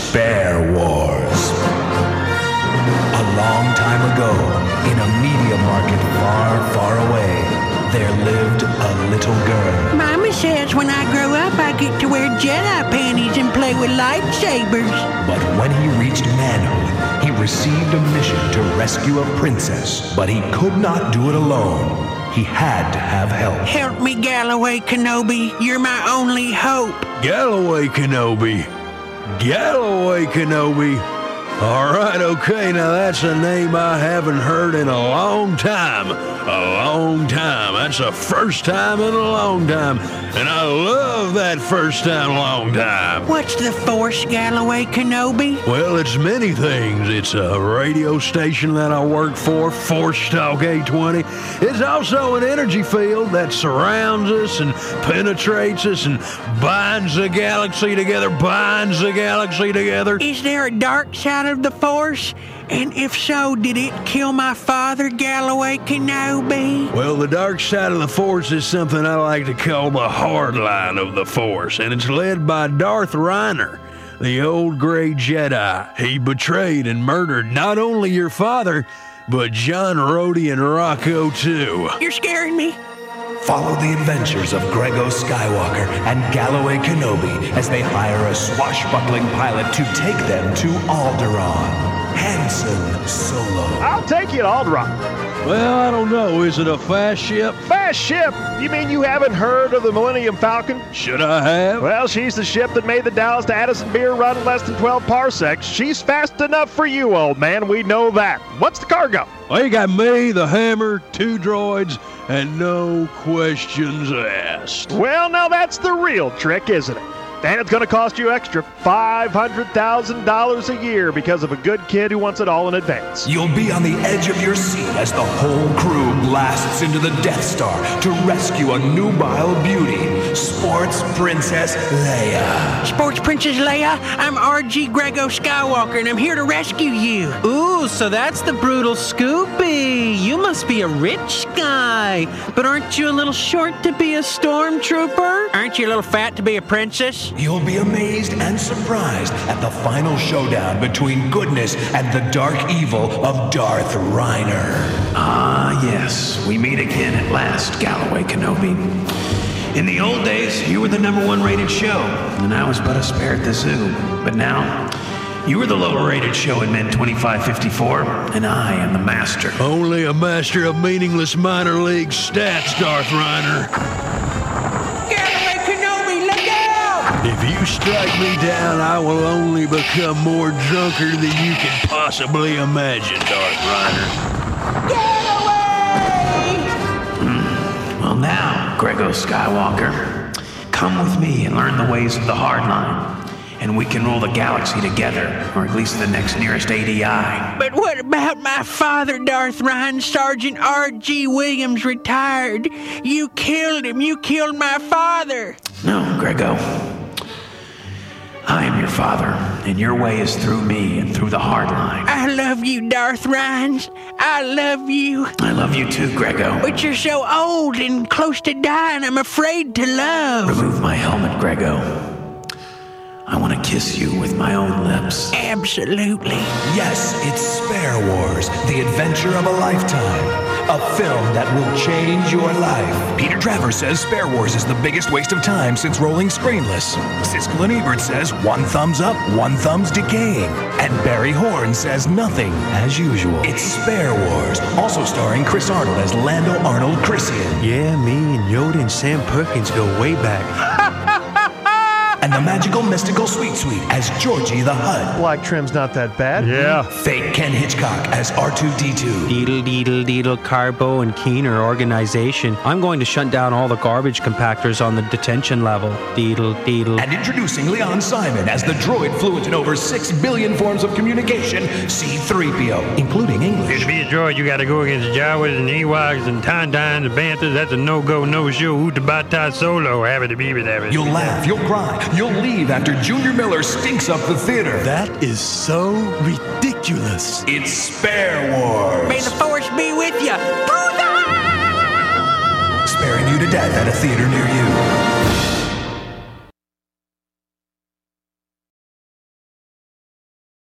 Spare Wars. A long time ago, in a media market far, far away, there lived a little girl. Mama says when I grow up, I get to wear Jedi panties and play with lightsabers. But when he reached manhood, he received a mission to rescue a princess. But he could not do it alone. He had to have help. Help me, Galloway Kenobi. You're my only hope. Galloway Kenobi. Galloway Kenobi. All right, okay, now that's a name I haven't heard in a long time. A long time. That's the first time in a long time. And I love that first time, long time. What's the Force, Galloway Kenobi? Well, it's many things. It's a radio station that I work for, Force Talk 820. It's also an energy field that surrounds us and penetrates us and binds the galaxy together, Is there a dark side of the Force? And if so, did it kill my father, Galloway Kenobi? Well, the dark side of the Force is something I like to call the hard line of the Force, and it's led by Darth Reiner, the old gray Jedi. He betrayed and murdered not only your father, but John Rhodey and Rocco, too. You're scaring me. Follow the adventures of Grego Skywalker and Galloway Kenobi as they hire a swashbuckling pilot to take them to Alderaan. Han Solo. I'll take you to Alderaan. Well, I don't know. Is it a fast ship? Fast ship? You mean you haven't heard of the Millennium Falcon? Should I have? Well, she's the ship that made the Dallas to Addison beer run in less than 12 parsecs. She's fast enough for you, old man. We know that. What's the cargo? Well, you got me, the Hammer, 2 droids, and no questions asked. Well, now that's the real trick, isn't it? And it's going to cost you extra $500,000 a year because of a good kid who wants it all in advance. You'll be on the edge of your seat as the whole crew blasts into the Death Star to rescue a nubile beauty, Sports Princess Leia. Sports Princess Leia, I'm R.G. Grego Skywalker, and I'm here to rescue you. Ooh, so that's the brutal Scoopy. You must be a rich guy. But aren't you a little short to be a stormtrooper? Aren't you a little fat to be a princess? You'll be amazed and surprised at the final showdown between goodness and the dark evil of Darth Reiner. Ah, yes, we meet again at last, Galloway Kenobi. In the old days, you were the #1 rated show, and I was but a spare at the zoo. But now, you are the lower rated show in Men 2554, and I am the master. Only a master of meaningless minor league stats, Darth Reiner. If you strike me down, I will only become more drunker than you can possibly imagine, Darth Reiner. Get away! Well now, Grego Skywalker, come with me and learn the ways of the hardline, and we can rule the galaxy together, or at least the next nearest ADI. But what about my father, Darth Reiner? Sergeant R.G. Williams retired. You killed him. You killed my father. No, Grego. I am your father, and your way is through me and through the hard line. I love you, Darth Reiner. I love you. I love you too, Grego. But you're so old and close to dying, I'm afraid to love. Remove my helmet, Grego. I want to kiss you with my own lips. Absolutely. Yes, it's Spare Wars, the adventure of a lifetime. A film that will change your life. Peter Travers says Spare Wars is the biggest waste of time since rolling screenless. Siskel and Ebert says 1 thumbs up, 1 thumb's decaying. And Barry Horn says nothing, as usual. It's Spare Wars, also starring Chris Arnold as Lando Arnold Christian. Yeah, me and Yoda and Sam Perkins go way back. And the magical, mystical Sweet Sweet as Georgie the Hutt. Black trim's not that bad. Yeah. Fake Ken Hitchcock as R2-D2. Deedle, deedle, deedle, Carbo and Keener organization. I'm going to shut down all the garbage compactors on the detention level. Deedle, deedle. And introducing Leon Simon as the droid fluent in over 6 billion forms of communication, C-3PO, including English. To be a droid, you gotta go against Jawas and Ewoks and Tauntauns and Banthas. That's a no-go, no-show. Utabatai Solo. Have it to be with it. You'll laugh, you'll cry, you'll leave after Junior Miller stinks up the theater. That is so ridiculous. It's Spare Wars. May the Force be with you. Sparing you to death at a theater near you.